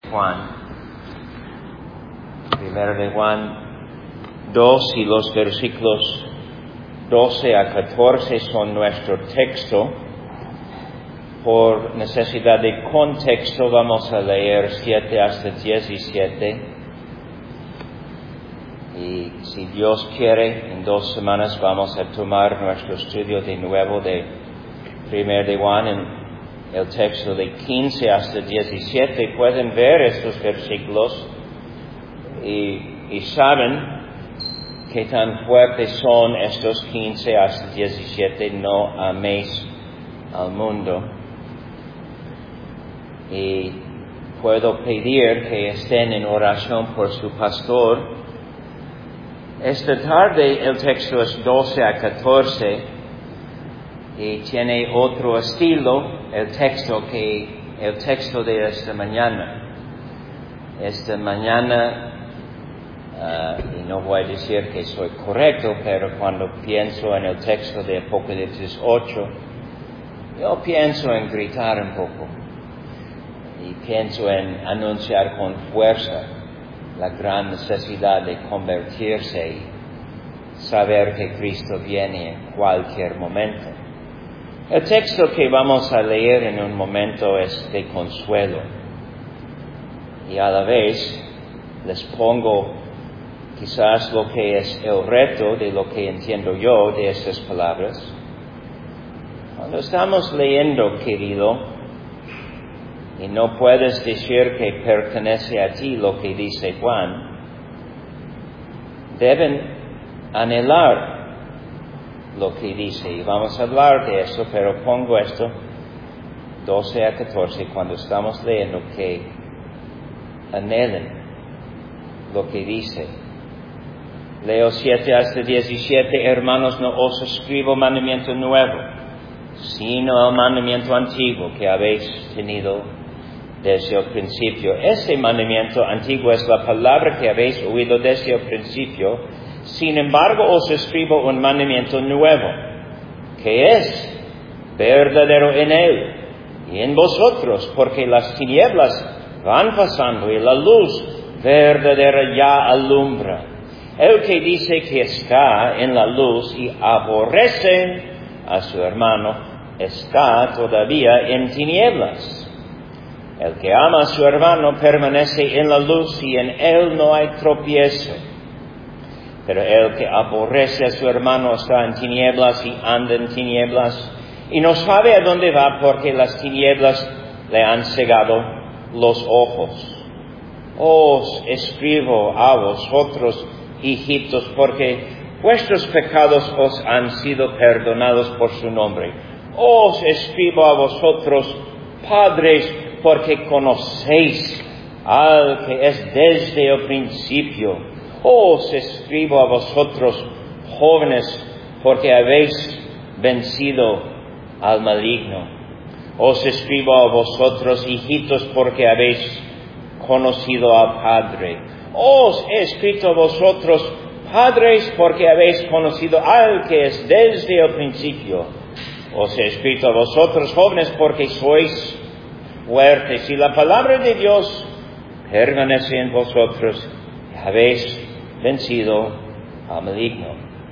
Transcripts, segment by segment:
Juan. Primero de Juan 2 y los versículos 12 a 14 son nuestro texto. Por necesidad de contexto vamos a leer 7 hasta 17. Y si Dios quiere, en 2 semanas vamos a tomar nuestro estudio de nuevo de 1 de Juan en el texto de 15 hasta 17. Pueden ver estos versículos y saben qué tan fuertes son estos 15 hasta 17. No améis al mundo. Y puedo pedir que estén en oración por su pastor. Esta tarde el texto es 12 a 14 y tiene otro estilo el texto que el texto de esta mañana. Esta mañana, y no voy a decir que soy correcto, pero cuando pienso en el texto de Apocalipsis 8, yo pienso en gritar un poco y pienso en anunciar con fuerza la gran necesidad de convertirse y saber que Cristo viene en cualquier momento. El texto que vamos a leer en un momento es de consuelo. Y a la vez les pongo quizás lo que es el reto de lo que entiendo yo de estas palabras. Cuando estamos leyendo, querido, y no puedes decir que pertenece a ti lo que dice Juan, deben anhelar lo que dice. Y vamos a hablar de eso, pero pongo esto, 12 a 14, cuando estamos leyendo, que anhelen lo que dice. Leo 7 hasta 17, hermanos, no os escribo mandamiento nuevo, sino el mandamiento antiguo que habéis tenido desde el principio. Este mandamiento antiguo es la palabra que habéis oído desde el principio. Sin embargo, os escribo un mandamiento nuevo, que es verdadero en él y en vosotros, porque las tinieblas van pasando y la luz verdadera ya alumbra. El que dice que está en la luz y aborrece a su hermano, está todavía en tinieblas. El que ama a su hermano permanece en la luz y en él no hay tropiezo. Pero el que aborrece a su hermano está en tinieblas y anda en tinieblas y no sabe a dónde va porque las tinieblas le han cegado los ojos. Os escribo a vosotros, hijitos, porque vuestros pecados os han sido perdonados por su nombre. Os escribo a vosotros, padres, porque conocéis al que es desde el principio. Os escribo a vosotros, jóvenes, porque habéis vencido al maligno. Os escribo a vosotros, hijitos, porque habéis conocido al Padre. Os he escrito a vosotros, padres, porque habéis conocido al que es desde el principio. Os he escrito a vosotros, jóvenes, porque sois fuertes, y la palabra de Dios permanece en vosotros, y habéis vencido al maligno.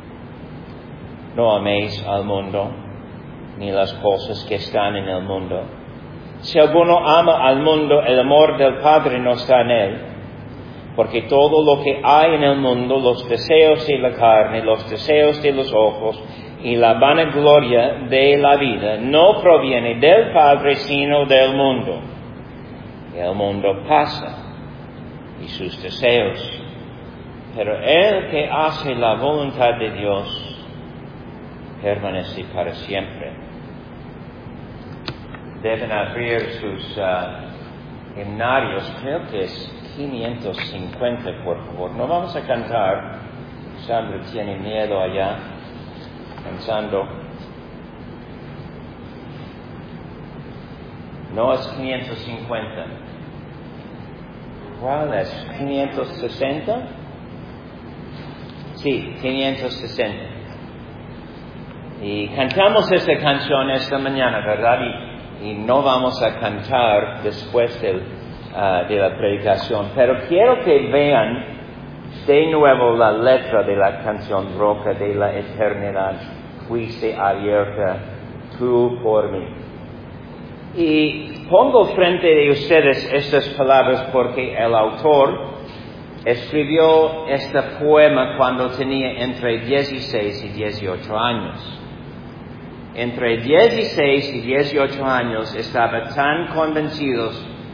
No améis al mundo, ni las cosas que están en el mundo. Si alguno ama al mundo, el amor del Padre no está en él, porque todo lo que hay en el mundo, los deseos de la carne, los deseos de los ojos, y la vanagloria de la vida no proviene del Padre, sino del mundo. Y el mundo pasa, y sus deseos, pero el que hace la voluntad de Dios permanece para siempre. Deben abrir sus himnarios, creo que es 550, por favor. No vamos a cantar, Sandra tiene miedo allá, pensando, no es 550. ¿Cuál es? ¿560? Sí, 560. Y cantamos esta canción esta mañana, ¿verdad? Y no vamos a cantar después del de la predicación, pero quiero que vean de nuevo la letra de la canción Roca de la Eternidad. Fuiste abierta tú por mí. Y pongo frente de ustedes estas palabras porque el autor escribió este poema cuando tenía entre 16 y 18 años. Entre 16 y 18 años estaba tan convencido,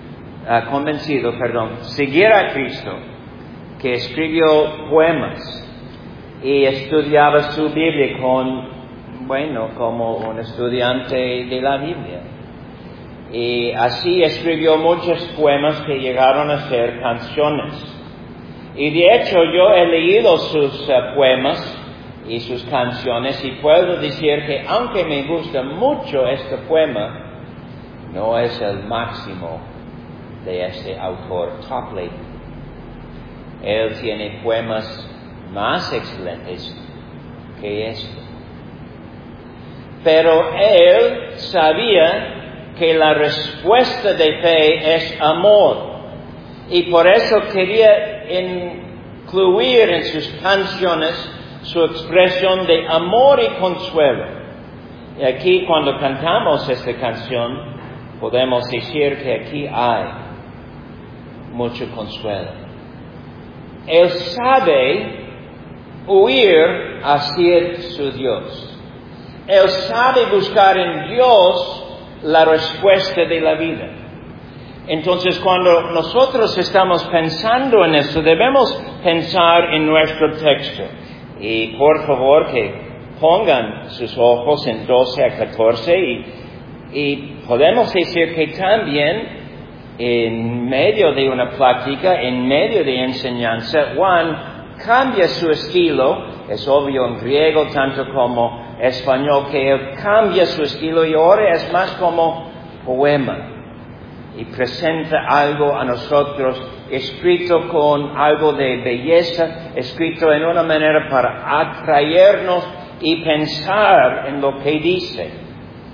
seguir a Cristo, que escribió poemas y estudiaba su Biblia como un estudiante de la Biblia. Y así escribió muchos poemas que llegaron a ser canciones. Y de hecho yo he leído sus poemas y sus canciones y puedo decir que aunque me gusta mucho este poema, no es el máximo de este autor Topley. Él tiene poemas más excelentes que este. Pero él sabía que la respuesta de fe es amor. Y por eso quería incluir en sus canciones su expresión de amor y consuelo. Y aquí cuando cantamos esta canción, podemos decir que aquí hay mucho consuelo. Él sabe huir hacia su Dios. Él sabe buscar en Dios la respuesta de la vida. Entonces, cuando nosotros estamos pensando en esto, debemos pensar en nuestro texto. Y por favor que pongan sus ojos en 12 a 14 y podemos decir que también en medio de una plática, en medio de enseñanza, Juan cambia su estilo, es obvio en griego tanto como español, que él cambia su estilo y ahora es más como poema y presenta algo a nosotros escrito con algo de belleza, escrito en una manera para atraernos y pensar en lo que dice.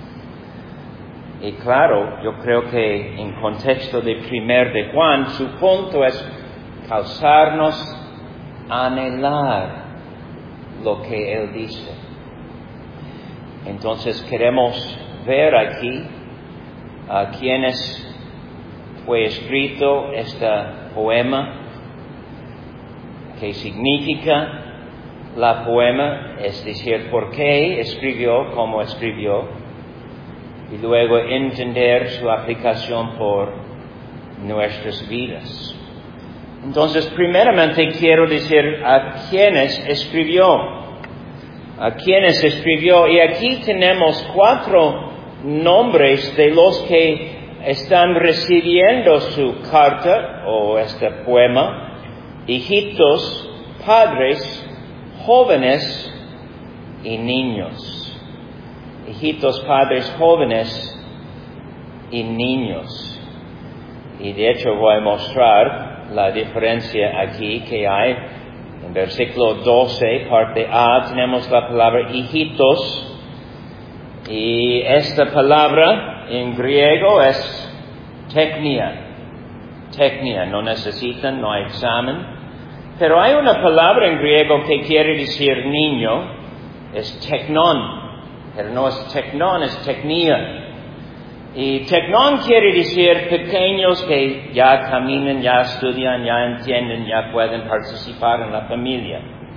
Y claro, yo creo que en contexto de 1 de Juan, su punto es causarnos anhelar lo que él dice. Entonces queremos ver aquí a quienes fue escrito este poema, qué significa la poema, es decir, por qué escribió como escribió, y luego entender su aplicación por nuestras vidas. Entonces, primeramente quiero decir a quienes escribió. A quienes escribió, y aquí tenemos 4 nombres de los que están recibiendo su carta o este poema: hijitos, padres, jóvenes y niños. Hijitos, padres, jóvenes y niños. Y de hecho voy a mostrar la diferencia aquí que hay. En versículo 12, parte A, tenemos la palabra hijitos. Y esta palabra en griego es teknia. Teknia, no necesitan, no hay examen. Pero hay una palabra en griego que quiere decir niño, es teknon. Pero no es teknon, es teknia. Y teknon quiere decir pequeños que ya caminan, ya estudian, ya entienden, ya pueden participar en la familia.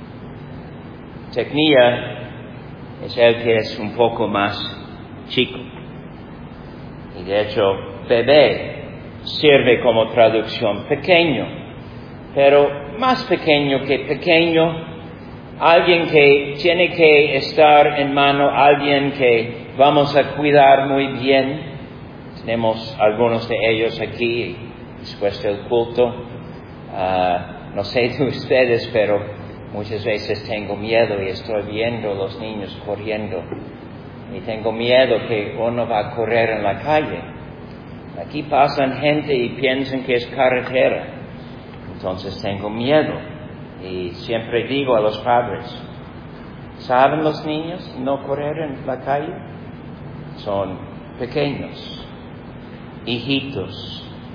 Teknia es el que es un poco más chico. Y de hecho, bebé sirve como traducción, pequeño. Pero más pequeño que pequeño, alguien que tiene que estar en mano, alguien que vamos a cuidar muy bien. Tenemos algunos de ellos aquí después del culto. No sé de ustedes, pero muchas veces tengo miedo y estoy viendo a los niños corriendo. Y tengo miedo que uno va a correr en la calle. Aquí pasan gente y piensan que es carretera. Entonces tengo miedo. Y siempre digo a los padres, ¿saben los niños no correr en la calle? Son pequeños. Hijitos.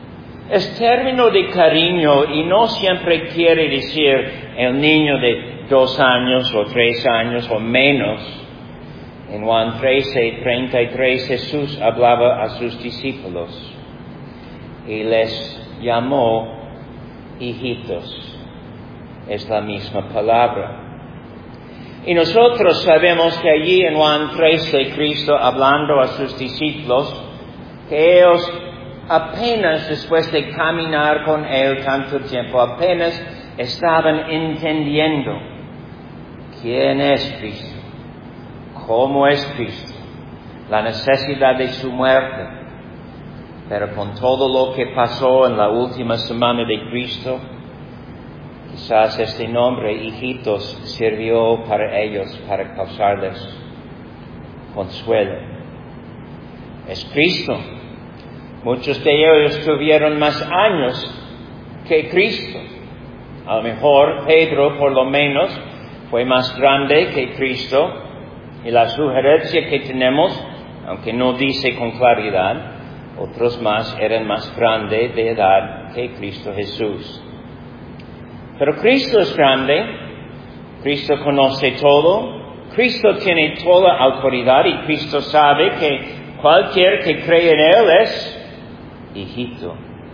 Es término de cariño y no siempre quiere decir el niño de 2 años o 3 años o menos. En Juan 13:33 Jesús hablaba a sus discípulos y les llamó hijitos. Es la misma palabra. Y nosotros sabemos que allí en Juan 13 Cristo hablando a sus discípulos, que ellos apenas después de caminar con Él tanto tiempo, apenas estaban entendiendo quién es Cristo, cómo es Cristo, la necesidad de su muerte. Pero con todo lo que pasó en la última semana de Cristo, quizás este nombre, hijitos, sirvió para ellos, para causarles consuelo. Es Cristo. Muchos de ellos tuvieron más años que Cristo. A lo mejor Pedro, por lo menos, fue más grande que Cristo. Y la sugerencia que tenemos, aunque no dice con claridad, otros más eran más grandes de edad que Cristo Jesús. Pero Cristo es grande, Cristo conoce todo, Cristo tiene toda autoridad y Cristo sabe que cualquier que cree en Él es hijito.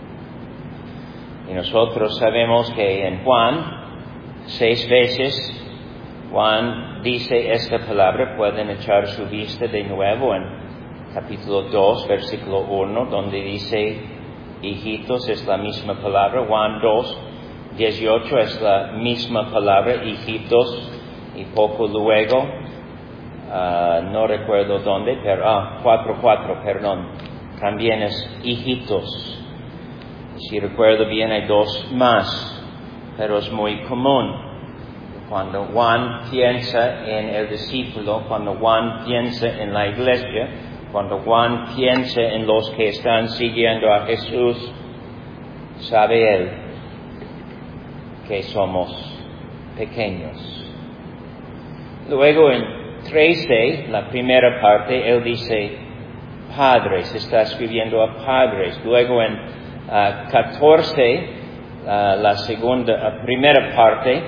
Y nosotros sabemos que en Juan, 6 veces, Juan dice esta palabra. Pueden echar su vista de nuevo en capítulo 2, versículo 1, donde dice hijitos, es la misma palabra. Juan 2:18 es la misma palabra, hijitos, y poco luego, no recuerdo dónde, pero 4:4, perdón, también es hijitos. Si recuerdo bien hay 2 más, pero es muy común. Cuando Juan piensa en el discípulo, cuando Juan piensa en la iglesia, cuando Juan piensa en los que están siguiendo a Jesús, sabe él que somos pequeños. Luego en 13, la primera parte, él dice padres, está escribiendo a padres. Luego en 14, la primera parte,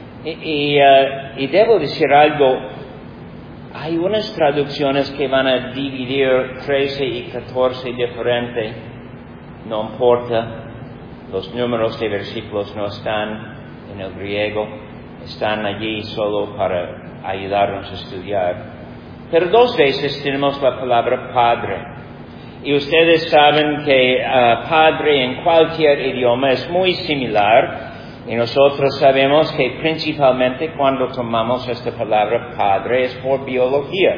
y debo decir algo, hay unas traducciones que van a dividir 13 y 14 diferente, no importa. Los números de versículos no están en el griego, están allí solo para ayudarnos a estudiar. Pero 2 veces tenemos la palabra padre. Y ustedes saben que padre en cualquier idioma es muy similar. Y nosotros sabemos que principalmente cuando tomamos esta palabra padre es por biología.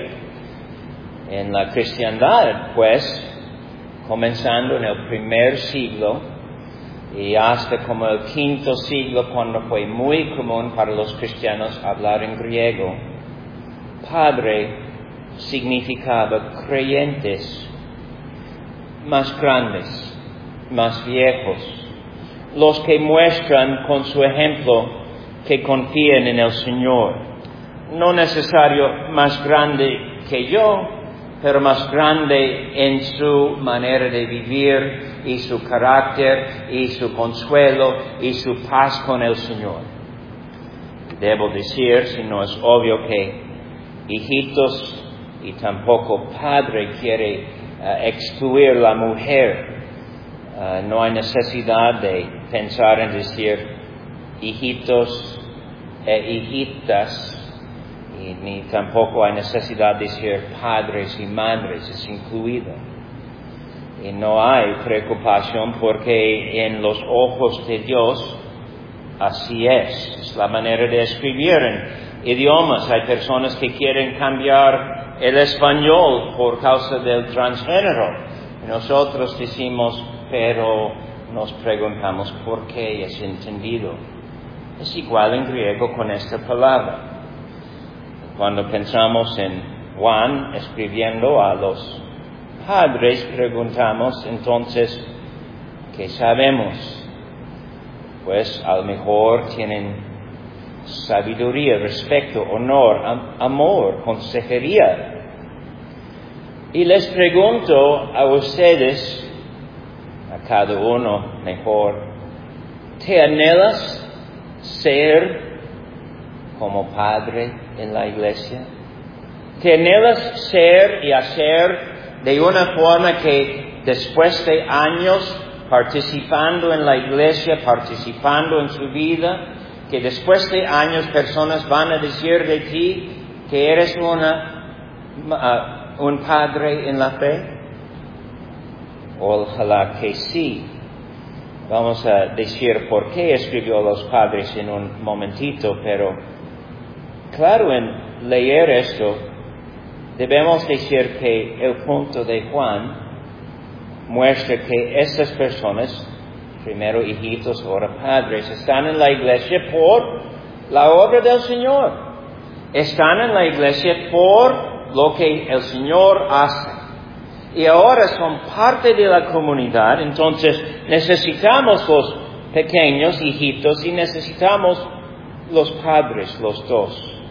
En la cristiandad, pues, comenzando en el primer siglo, y hasta como el 5º siglo, cuando fue muy común para los cristianos hablar en griego, padre significaba creyentes más grandes, más viejos, los que muestran con su ejemplo que confían en el Señor. No necesario más grande que yo, pero más grande en su manera de vivir y su carácter y su consuelo y su paz con el Señor. Debo decir, si no es obvio, que hijitos y tampoco padre quiere excluir la mujer. No hay necesidad de pensar en decir hijitos e hijitas, y ni tampoco hay necesidad de decir padres y madres, es incluido. Y no hay preocupación porque en los ojos de Dios así es la manera de escribir en idiomas. Hay personas que quieren cambiar el español por causa del transgénero. Nosotros decimos, pero nos preguntamos por qué es entendido. Es igual en griego con esta palabra. Cuando pensamos en Juan escribiendo a los padres, preguntamos entonces, ¿qué sabemos? Pues a lo mejor tienen sabiduría, respeto, honor, amor, consejería. Y les pregunto a ustedes, a cada uno mejor. ¿Te anhelas ser como padre en la iglesia? ¿Te anhelas ser y hacer de una forma que después de años participando en la iglesia, participando en su vida, que después de años personas van a decir de ti que eres un padre en la fe? Ojalá que sí. Vamos a decir por qué escribió a los padres en un momentito, pero claro, en leer esto, debemos decir que el punto de Juan muestra que estas personas, primero hijitos, ahora padres, están en la iglesia por la obra del Señor. Están en la iglesia por lo que el Señor hace. Y ahora son parte de la comunidad, entonces necesitamos los pequeños hijitos y necesitamos los padres, los dos.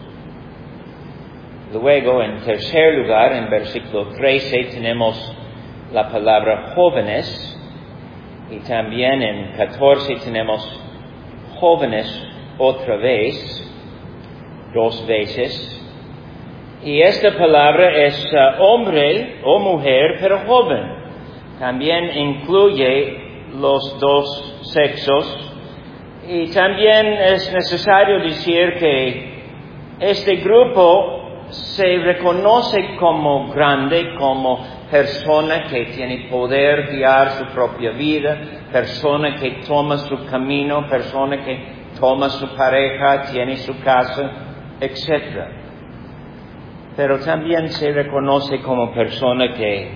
Luego, en tercer lugar, en versículo 13, tenemos la palabra jóvenes. Y también en 14 tenemos jóvenes otra vez, 2 veces. Y esta palabra es hombre o mujer, pero joven. También incluye los dos sexos. Y también es necesario decir que este grupo se reconoce como grande, como persona que tiene poder guiar su propia vida, persona que toma su camino, persona que toma su pareja, tiene su casa, etc. Pero también se reconoce como persona que,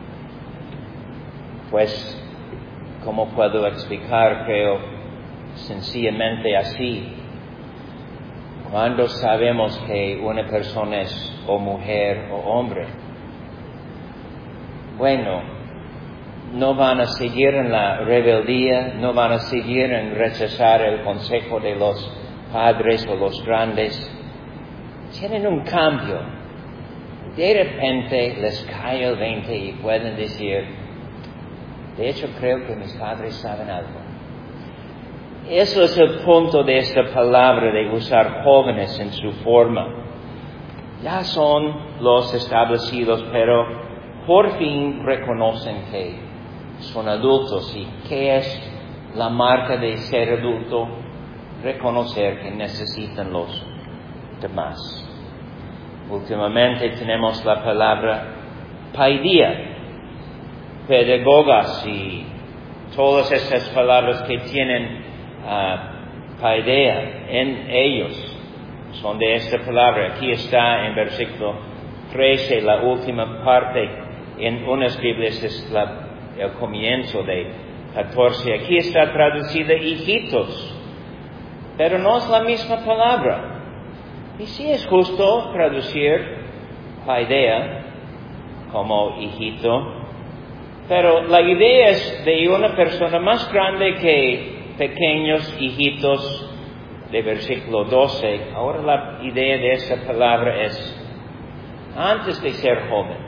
pues, ¿cómo puedo explicar? Creo sencillamente así. Cuando sabemos que una persona es o mujer o hombre, bueno, no van a seguir en la rebeldía, no van a seguir en rechazar el consejo de los padres o los grandes. Tienen un cambio. De repente les cae el 20 y pueden decir, de hecho creo que mis padres saben algo. Eso es el punto de esta palabra de usar jóvenes en su forma. Ya son los establecidos, pero por fin reconocen que son adultos. ¿Y qué es la marca de ser adulto? Reconocer que necesitan los demás. Últimamente tenemos la palabra paideia, pedagogas y todas estas palabras que tienen paideia en ellos son de esta palabra. Aquí está en versículo 13, la última parte. En unas Biblias es el comienzo de 14. Aquí está traducida hijitos, pero no es la misma palabra. Y sí es justo traducir paideia como hijito, pero la idea es de una persona más grande que pequeños hijitos de versículo 12. Ahora la idea de esta palabra es antes de ser joven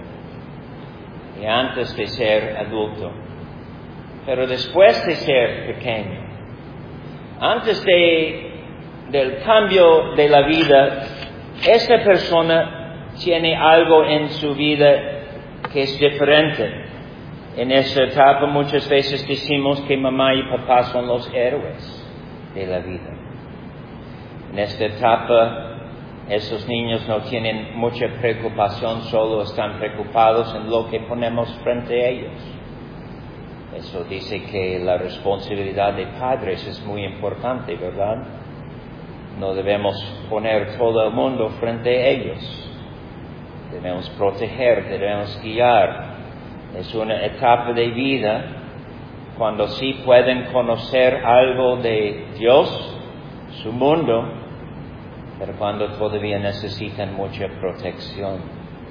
y antes de ser adulto, pero después de ser pequeño, antes del cambio de la vida, esta persona tiene algo en su vida que es diferente. En esta etapa muchas veces decimos que mamá y papá son los héroes de la vida. En esta etapa, esos niños no tienen mucha preocupación, solo están preocupados en lo que ponemos frente a ellos. Eso dice que la responsabilidad de padres es muy importante, ¿verdad? No debemos poner todo el mundo frente a ellos. Debemos proteger, debemos guiar. Es una etapa de vida cuando sí pueden conocer algo de Dios, su mundo, pero cuando todavía necesitan mucha protección.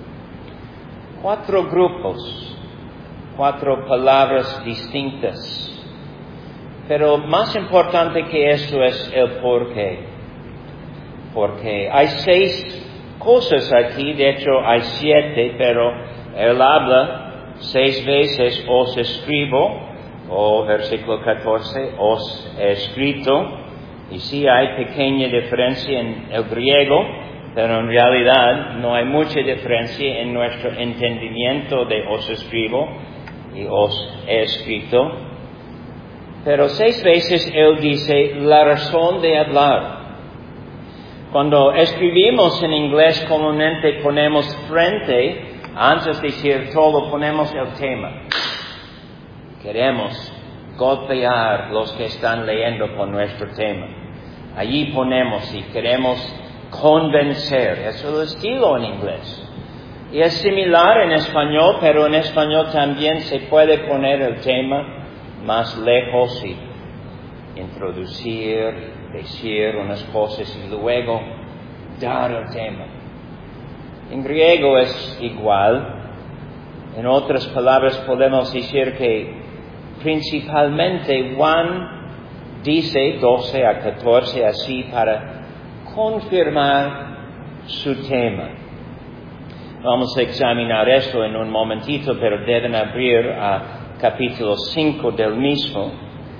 4 grupos, 4 palabras distintas. Pero más importante que eso es el porqué. Porque hay 6 cosas aquí, de hecho hay 7, pero él habla 6 veces, os escribo O versículo 14, os he escrito, y sí hay pequeña diferencia en el griego, pero en realidad no hay mucha diferencia en nuestro entendimiento de os escribo y os he escrito. Pero 6 veces él dice la razón de hablar. Cuando escribimos en inglés comúnmente ponemos frente, antes de decir todo ponemos el tema. Queremos golpear los que están leyendo con nuestro tema. Allí ponemos y queremos convencer. Eso es el estilo en inglés. Y es similar en español, pero en español también se puede poner el tema más lejos y introducir, decir unas cosas y luego dar el tema. En griego es igual. En otras palabras podemos decir que principalmente Juan dice 12 a 14 así para confirmar su tema. Vamos a examinar esto en un momentito, pero deben abrir a capítulo 5 del mismo,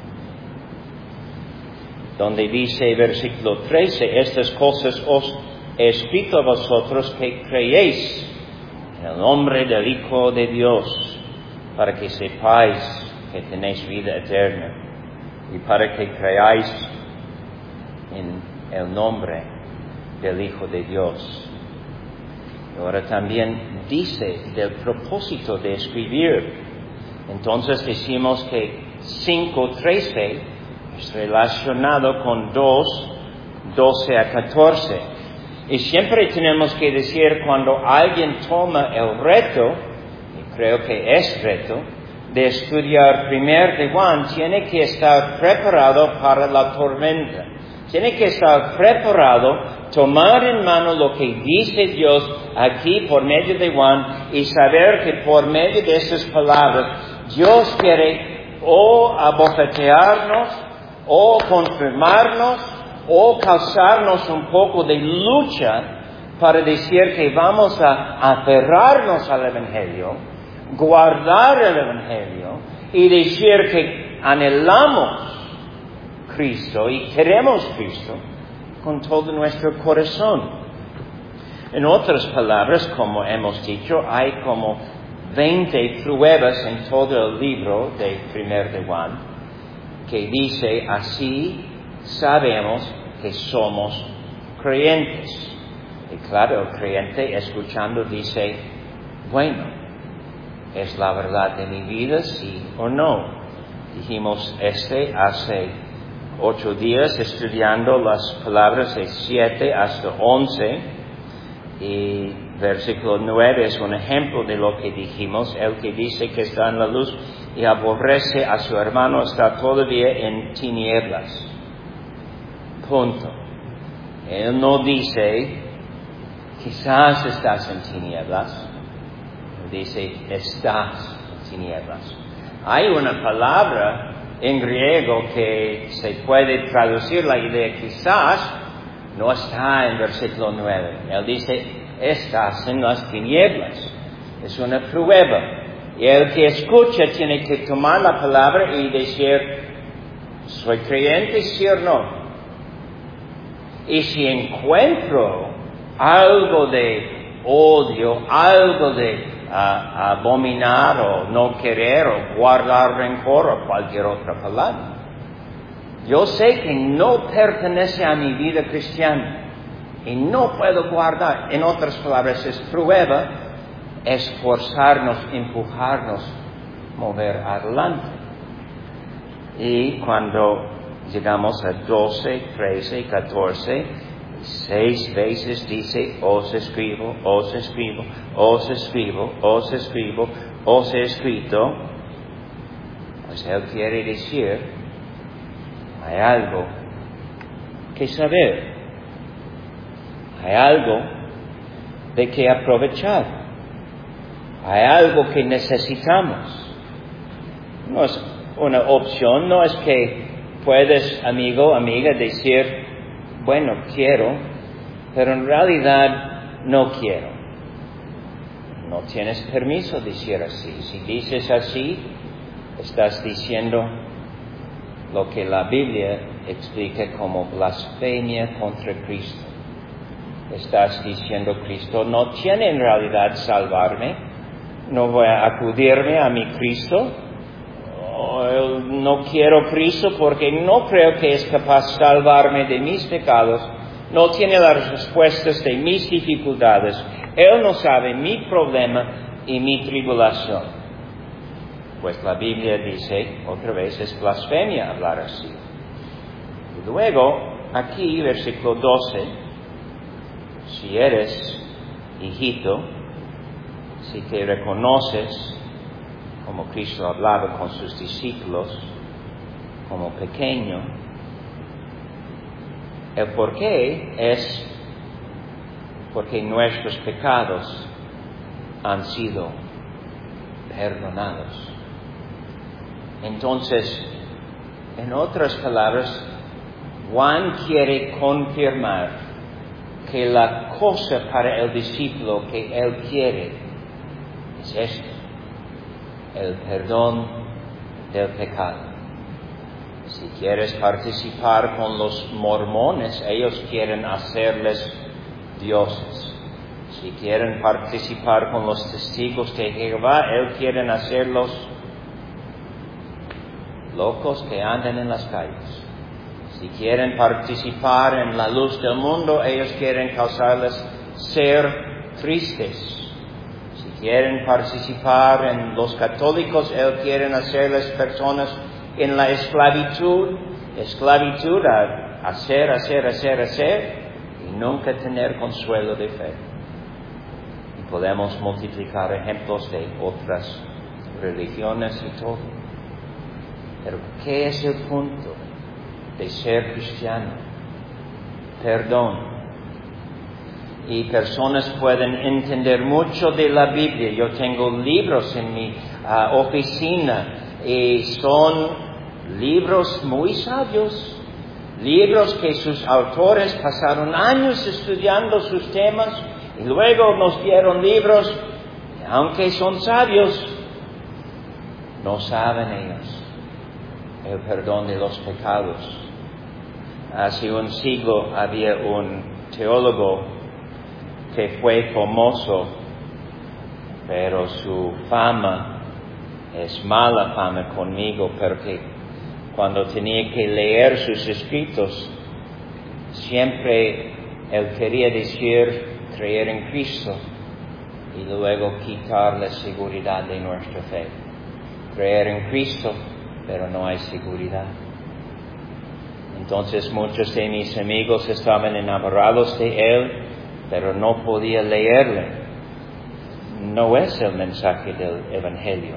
donde dice versículo 13, estas cosas os he escrito a vosotros que creéis en el nombre del Hijo de Dios, para que sepáis que tenéis vida eterna y para que creáis en el nombre del Hijo de Dios. Y ahora también dice del propósito de escribir. Entonces decimos que 5:13 es relacionado con 2:12 a 14. Y siempre tenemos que decir cuando alguien toma el reto, y creo que es reto, de estudiar primero de Juan, tiene que estar preparado para la tormenta. Tiene que estar preparado, tomar en mano lo que dice Dios aquí por medio de Juan y saber que por medio de esas palabras Dios quiere o abofetearnos, o confirmarnos, o causarnos un poco de lucha para decir que vamos a aferrarnos al Evangelio, guardar el Evangelio y decir que anhelamos Cristo y queremos Cristo con todo nuestro corazón. En otras palabras, como hemos dicho, hay como 20 pruebas en todo el libro de 1 de Juan que dice así sabemos que somos creyentes. Y claro, el creyente escuchando dice, bueno, ¿es la verdad de mi vida, sí o no? Dijimos hace 8 días estudiando las palabras de 7 hasta 11 y versículo 9 es un ejemplo de lo que dijimos. El que dice que está en la luz y aborrece a su hermano está todavía en tinieblas. Punto. Él no dice quizás estás en tinieblas. Él dice estás en tinieblas. Hay una palabra en griego que se puede traducir la idea quizás, no está en versículo 9. Él dice, estás en las tinieblas. Es una prueba. Y el que escucha tiene que tomar la palabra y decir, ¿soy creyente, sí o no? Y si encuentro algo de odio, algo de abominar o no querer o guardar rencor o cualquier otra palabra, yo sé que no pertenece a mi vida cristiana y no puedo guardar. En otras palabras, es prueba, esforzarnos, empujarnos, mover adelante. Y cuando llegamos a 12, 13, 14, 6 veces dice, os escribo, os escribo, os escribo, os escribo, os he escrito. Pues él quiere decir, hay algo que saber, hay algo de que aprovechar, hay algo que necesitamos. No es una opción, no es que puedes, amigo, amiga, decir, bueno, quiero, pero en realidad no quiero. No tienes permiso de decir así. Si dices así, Estás diciendo lo que la Biblia explica como blasfemia contra Cristo. Estás diciendo Cristo no tiene en realidad salvarme, no voy a acudirme a mi Cristo, no quiero Cristo porque no creo que es capaz de salvarme de mis pecados, no tiene las respuestas de mis dificultades, Él no sabe mi problema y mi tribulación. Pues la Biblia dice, otra vez, es blasfemia hablar así. Y luego, aquí, versículo 12, si eres hijito, si te reconoces, como Cristo hablaba con sus discípulos, como pequeño, el por qué es porque nuestros pecados han sido perdonados. Entonces, en otras palabras, Juan quiere confirmar que la cosa para el discípulo que él quiere es esto: el perdón del pecado. Si quieres participar con los mormones, ellos quieren hacerles dioses. Si quieren participar con los testigos de Jehová, ellos quieren hacerlos locos que andan en las calles. Si quieren participar en la luz del mundo, ellos quieren causarles ser tristes. Si quieren participar en los católicos, ellos quieren hacerles personas en la esclavitud a hacer, y nunca tener consuelo de fe. Y podemos multiplicar ejemplos de otras religiones y todo. Pero ¿qué es el punto de ser cristiano? Perdón. Y personas pueden entender mucho de la Biblia. Yo tengo libros en mi oficina y son libros muy sabios, libros que sus autores pasaron años estudiando sus temas y luego nos dieron libros, que aunque son sabios, no saben ellos el perdón de los pecados. Hace un siglo había un teólogo que fue famoso, pero su fama es mala fama conmigo, porque cuando tenía que leer sus escritos, siempre él quería decir creer en Cristo y luego quitar la seguridad de nuestra fe. Creer en Cristo, pero no hay seguridad. Entonces muchos de mis amigos estaban enamorados de él, pero no podía leerle. No es el mensaje del Evangelio.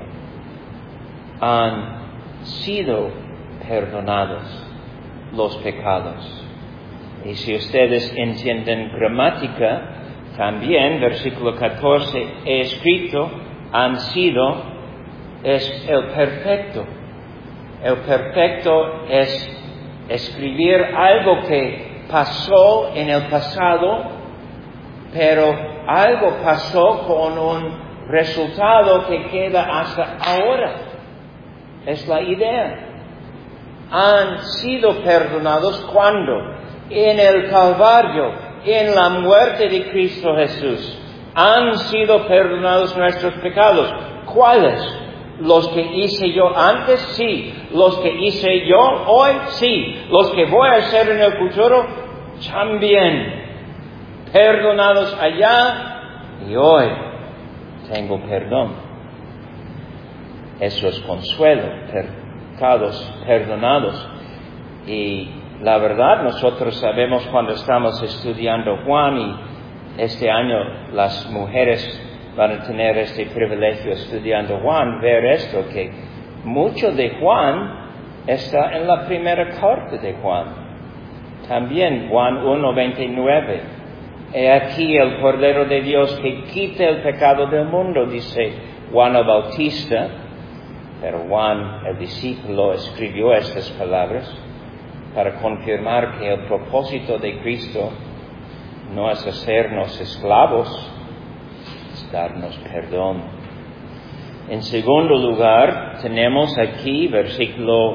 Han sido perdonados los pecados. Y si ustedes entienden gramática, también versículo 14, he escrito, han sido, es el perfecto. El perfecto es escribir algo que pasó en el pasado, pero algo pasó con un resultado que queda hasta ahora. Es la idea. Han sido perdonados ¿cuándo? En el Calvario, en la muerte de Cristo Jesús. Han sido perdonados nuestros pecados. ¿Cuáles? ¿Los que hice yo antes? Sí. ¿Los que hice yo hoy? Sí. ¿Los que voy a hacer en el futuro? También. Perdonados allá y hoy tengo perdón. Eso es consuelo, pecados perdonados. Y la verdad, nosotros sabemos cuando estamos estudiando Juan, y este año las mujeres van a tener este privilegio estudiando Juan, ver esto, que mucho de Juan está en la primera carta de Juan. También Juan 1:29. He aquí el Cordero de Dios que quita el pecado del mundo, dice Juan el Bautista. Pero Juan, el discípulo, escribió estas palabras para confirmar que el propósito de Cristo no es hacernos esclavos, es darnos perdón. En segundo lugar, tenemos aquí, versículo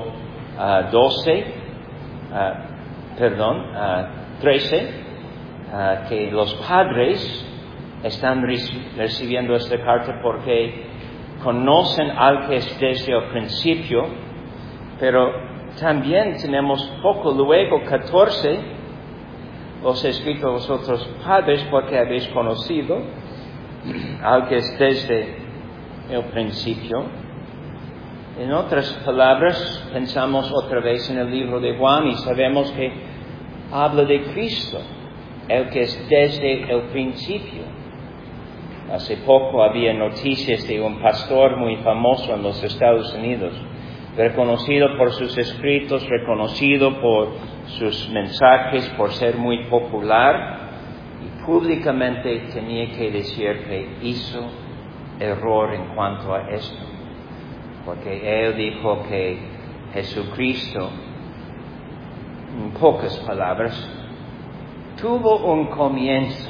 13, que los padres están recibiendo esta carta porque conocen al que es desde el principio, pero también tenemos poco luego, 14, os he escrito a vosotros padres porque habéis conocido al que es desde el principio. En otras palabras, pensamos otra vez en el libro de Juan y sabemos que habla de Cristo, el que es desde el principio. Hace poco había noticias de un pastor muy famoso en los Estados Unidos, reconocido por sus escritos, reconocido por sus mensajes, por ser muy popular, y públicamente tenía que decir que hizo error en cuanto a esto, porque él dijo que Jesucristo, en pocas palabras, tuvo un comienzo.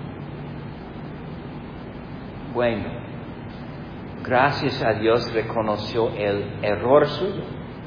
Bueno, gracias a Dios reconoció el error suyo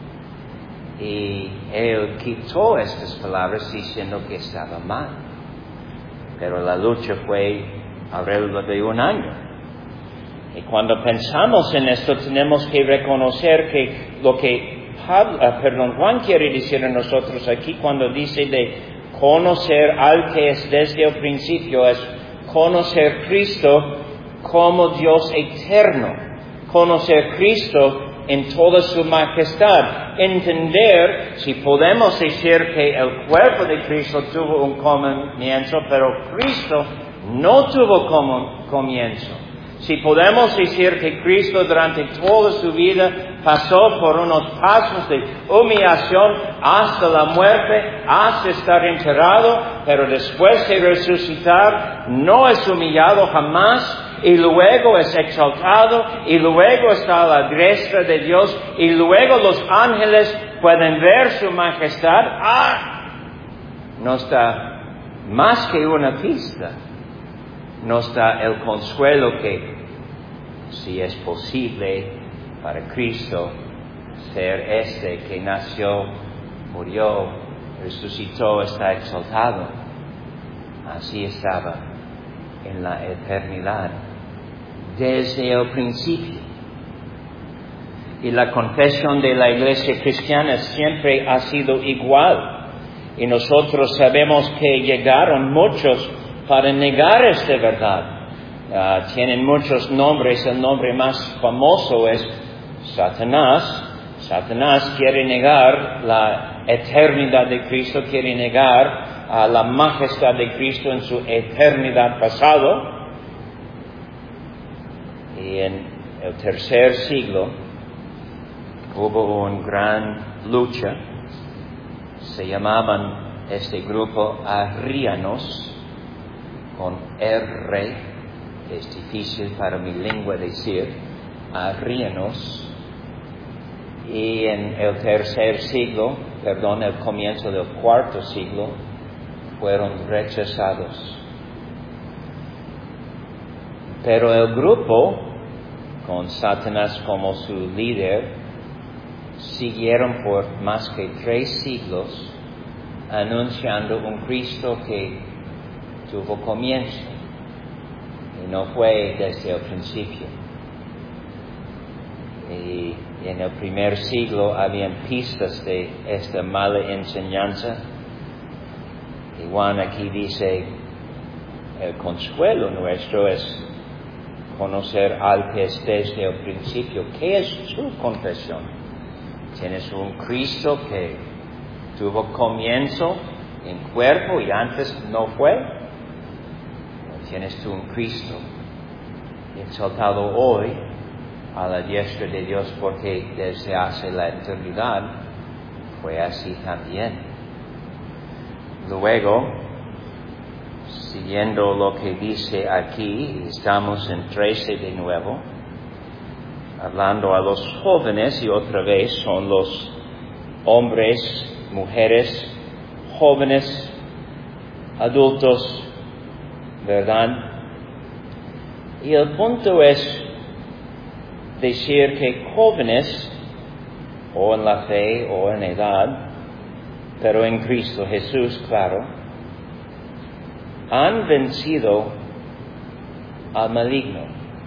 y él quitó estas palabras diciendo que estaba mal, pero la lucha fue alrededor de un año. Y cuando pensamos en esto tenemos que reconocer que lo que Juan quiere decir a nosotros aquí cuando dice de conocer al que es desde el principio es conocer Cristo como Dios eterno, conocer Cristo en toda su majestad, entender, si podemos decir que el cuerpo de Cristo tuvo un comienzo, pero Cristo no tuvo comienzo. Si podemos decir que Cristo durante toda su vida pasó por unos pasos de humillación hasta la muerte, hasta estar enterrado, pero después de resucitar no es humillado jamás, y luego es exaltado, y luego está a la diestra de Dios, y luego los ángeles pueden ver su majestad. Nos da más que una pista. Nos da el consuelo que, si es posible para Cristo ser que nació, murió, resucitó, está exaltado, así estaba en la eternidad, desde el principio. Y la confesión de la Iglesia cristiana siempre ha sido igual. Y nosotros sabemos que llegaron muchos para negar esta verdad. Tienen muchos nombres. El nombre más famoso es Satanás. Satanás quiere negar la eternidad de Cristo, quiere negar la majestad de Cristo en su eternidad pasado. Y en el tercer siglo hubo una gran lucha. Se llamaban este grupo arrianos, con R, que es difícil para mi lengua decir, arrianos. Y en el el comienzo del cuarto siglo, fueron rechazados. Pero el grupo, con Satanás como su líder, siguieron por más que 3 siglos anunciando un Cristo que tuvo comienzo y no fue desde el principio. Y en el primer siglo habían pistas de esta mala enseñanza. Y Juan aquí dice, el consuelo nuestro es conocer al que es desde el principio. ¿Qué es tu confesión? ¿Tienes un Cristo que tuvo comienzo en cuerpo y antes no fue? ¿O tienes tú un Cristo exaltado hoy a la diestra de Dios porque desde hace la eternidad fue así también? Luego, siguiendo lo que dice aquí, estamos en 13 de nuevo, hablando a los jóvenes, y otra vez son los hombres, mujeres, jóvenes, adultos, ¿verdad? Y el punto es, decir que jóvenes, o en la fe o en edad, pero en Cristo Jesús, claro, han vencido al maligno.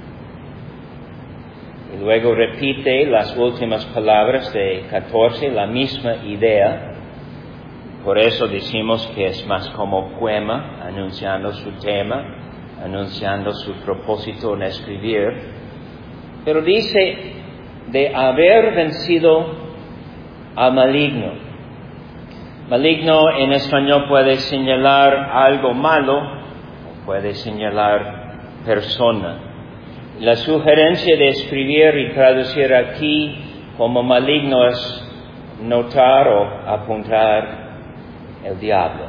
Y luego repite las últimas palabras de 14, la misma idea. Por eso decimos que es más como poema, anunciando su tema, anunciando su propósito en escribir. Pero dice de haber vencido al maligno. Maligno en español puede señalar algo malo, o puede señalar persona. La sugerencia de escribir y traducir aquí como maligno es notar o apuntar el diablo.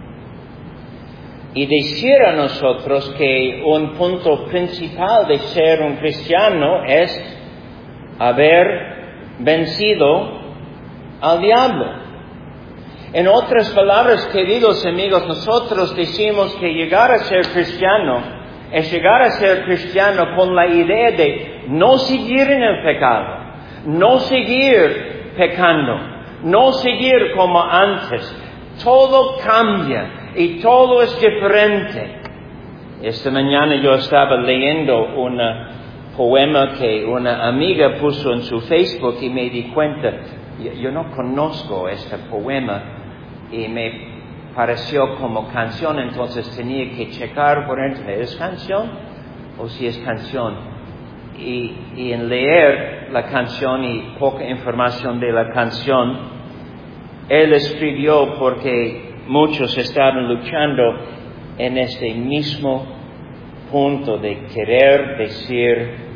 Y decir a nosotros que un punto principal de ser un cristiano es haber vencido al diablo. En otras palabras, queridos amigos, nosotros decimos que llegar a ser cristiano es llegar a ser cristiano con la idea de no seguir en el pecado, no seguir pecando, no seguir como antes. Todo cambia y todo es diferente. Esta mañana yo estaba leyendo un poema que una amiga puso en su Facebook y me di cuenta, yo no conozco este poema y me pareció como canción, entonces tenía que checar por internet, ¿es canción o si es canción? Y en leer la canción y poca información de la canción, él escribió porque muchos estaban luchando en este mismo punto de querer decir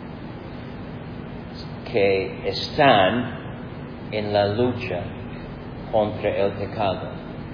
que están en la lucha contra el pecado.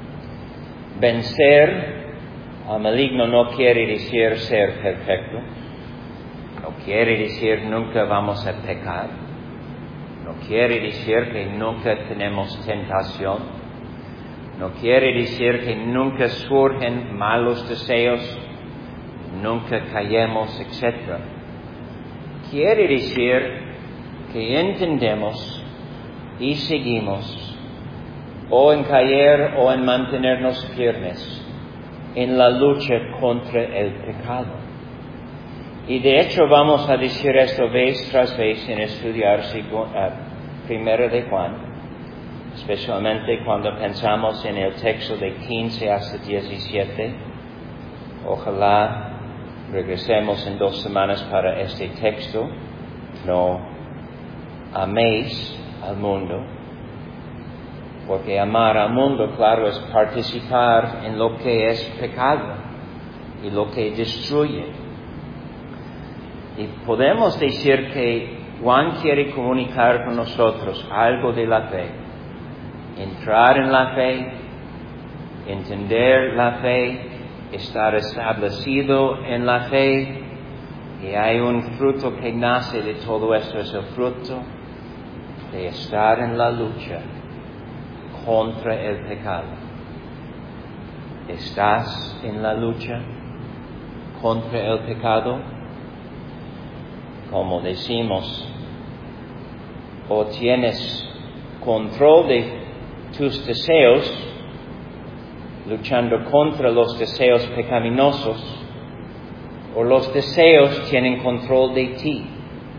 Vencer al maligno no quiere decir ser perfecto, no quiere decir nunca vamos a pecar, no quiere decir que nunca tenemos tentación, no quiere decir que nunca surgen malos deseos, nunca caemos, etc. Quiere decir que entendemos y seguimos o en caer o en mantenernos firmes en la lucha contra el pecado. Y de hecho vamos a decir esto vez tras vez en estudiar Primera de Juan, especialmente cuando pensamos en el texto de 15 hasta 17. Ojalá regresemos en 2 semanas para este texto. No améis al mundo, porque amar al mundo, claro, es participar en lo que es pecado y lo que destruye. Y podemos decir que Juan quiere comunicar con nosotros algo de la fe, entrar en la fe, entender la fe, estar establecido en la fe, y hay un fruto que nace de todo esto, es el fruto de estar en la lucha contra el pecado. ¿Estás en la lucha contra el pecado? Como decimos, o tienes control de tus deseos, luchando contra los deseos pecaminosos, o los deseos tienen control de ti.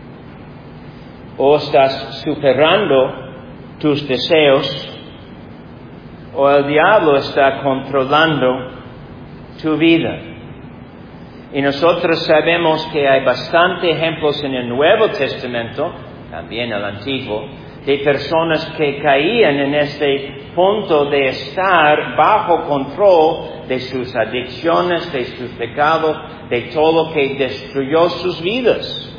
O estás superando tus deseos, o el diablo está controlando tu vida. Y nosotros sabemos que hay bastantes ejemplos en el Nuevo Testamento, también el Antiguo, de personas que caían en este punto de estar bajo control de sus adicciones, de sus pecados, de todo lo que destruyó sus vidas.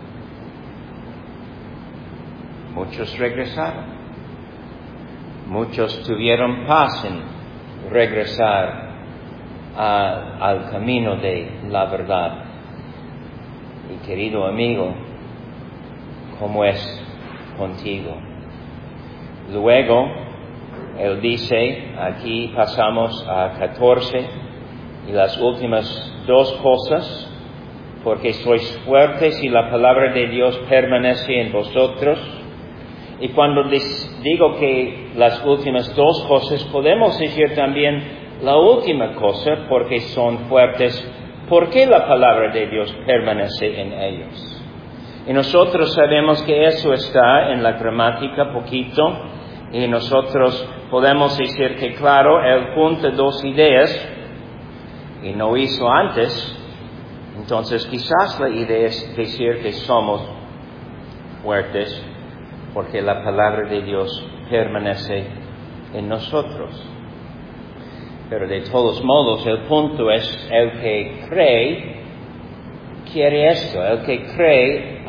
Muchos regresaron. Muchos tuvieron paz en regresar al camino de la verdad. Y querido amigo, ¿cómo es contigo? Luego, él dice, aquí pasamos a 14, y las últimas 2 cosas porque sois fuertes y la palabra de Dios permanece en vosotros. Y cuando digo que las últimas dos cosas, podemos decir también la última cosa, porque son fuertes, porque la palabra de Dios permanece en ellos. Y nosotros sabemos que eso está en la gramática poquito, y nosotros podemos decir que, claro, él junta dos ideas, y no hizo antes. Entonces quizás la idea es decir que somos fuertes porque la palabra de Dios permanece en nosotros. Pero de todos modos el punto es el que cree quiere esto. El que cree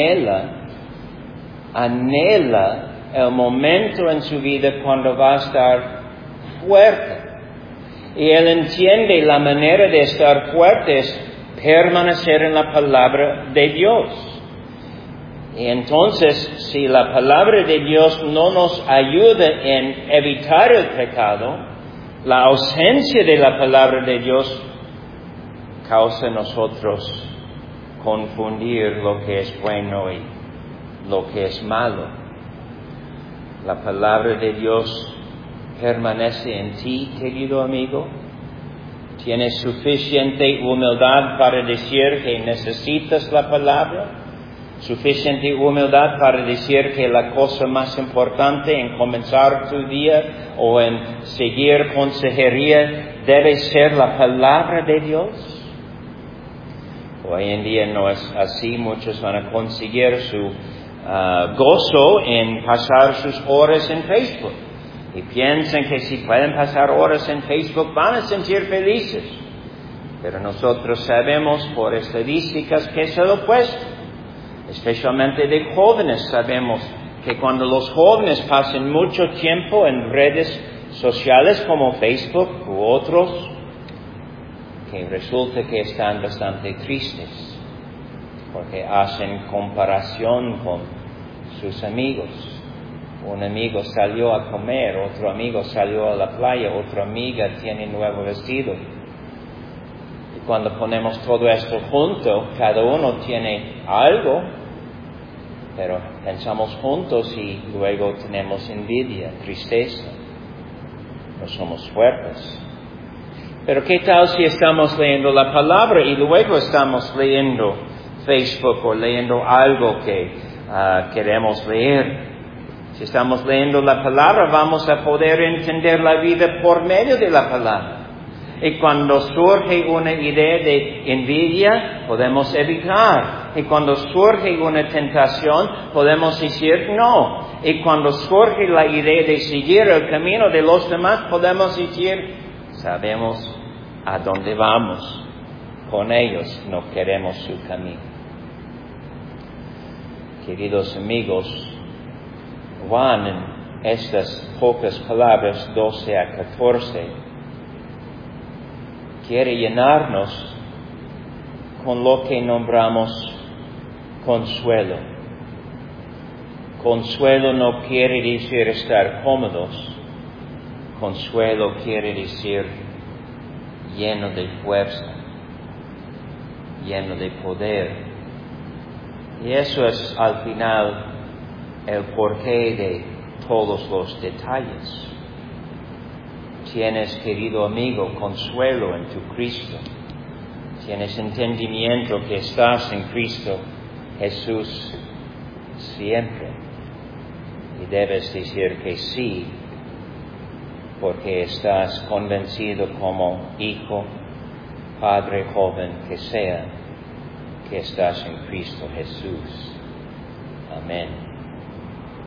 anhela el momento en su vida cuando va a estar fuerte. Y él entiende la manera de estar fuerte es permanecer en la palabra de Dios. Y entonces, si la palabra de Dios no nos ayuda en evitar el pecado, la ausencia de la palabra de Dios causa en nosotros confundir lo que es bueno y lo que es malo. La palabra de Dios permanece en ti, querido amigo. ¿Tienes suficiente humildad para decir que necesitas la palabra? ¿Suficiente humildad para decir que la cosa más importante en comenzar tu día o en seguir consejería debe ser la palabra de Dios? Hoy en día no es así. Muchos van a conseguir su gozo en pasar sus horas en Facebook. Y piensan que si pueden pasar horas en Facebook van a sentir felices. Pero nosotros sabemos por estadísticas que es el opuesto. Especialmente de jóvenes sabemos que cuando los jóvenes pasan mucho tiempo en redes sociales como Facebook u otros, que resulta que están bastante tristes porque hacen comparación con sus amigos. Un amigo salió a comer, otro amigo salió a la playa, otra amiga tiene nuevo vestido. Y cuando ponemos todo esto junto, cada uno tiene algo, pero pensamos juntos y luego tenemos envidia, tristeza. No somos fuertes. Pero ¿qué tal si estamos leyendo la palabra y luego estamos leyendo Facebook o leyendo algo que queremos leer? Si estamos leyendo la palabra, vamos a poder entender la vida por medio de la palabra. Y cuando surge una idea de envidia, podemos evitar. Y cuando surge una tentación, podemos decir no. Y cuando surge la idea de seguir el camino de los demás, podemos decir, sabemos a dónde vamos. Con ellos no queremos su camino. Queridos amigos, Juan, en estas pocas palabras, 12 a 14, quiere llenarnos con lo que nombramos consuelo. Consuelo no quiere decir estar cómodos. Consuelo quiere decir lleno de fuerza, lleno de poder. Y eso es al final el porqué de todos los detalles. Tienes, querido amigo, consuelo en tu Cristo. Tienes entendimiento que estás en Cristo Jesús siempre. Y debes decir que sí, porque estás convencido como hijo, padre joven que sea, que estás en Cristo Jesús. Amén.